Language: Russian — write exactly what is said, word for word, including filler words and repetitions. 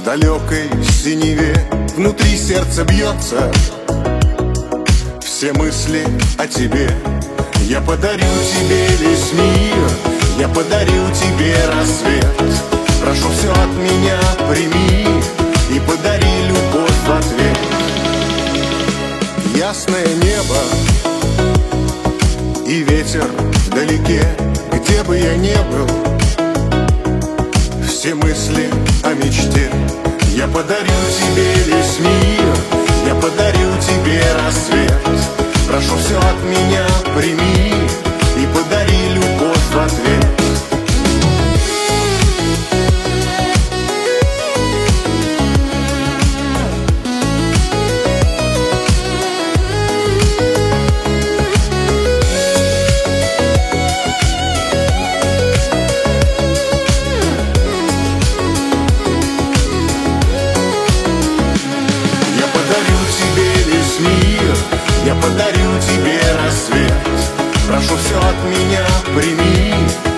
в далекой синеве внутри сердце бьется, все мысли о тебе. Я подарю тебе весь мир, я подарю тебе рассвет. Прошу, все от меня прими и подари любовь в ответ. Ясное небо и ветер вдалеке, где бы я ни был, все мысли о мечте. Я подарю тебе весь мир, я подарю тебе рассвет. Прошу, все от меня прими и подари любовь в ответ. Я подарю тебе рассвет. Прошу, все от меня прими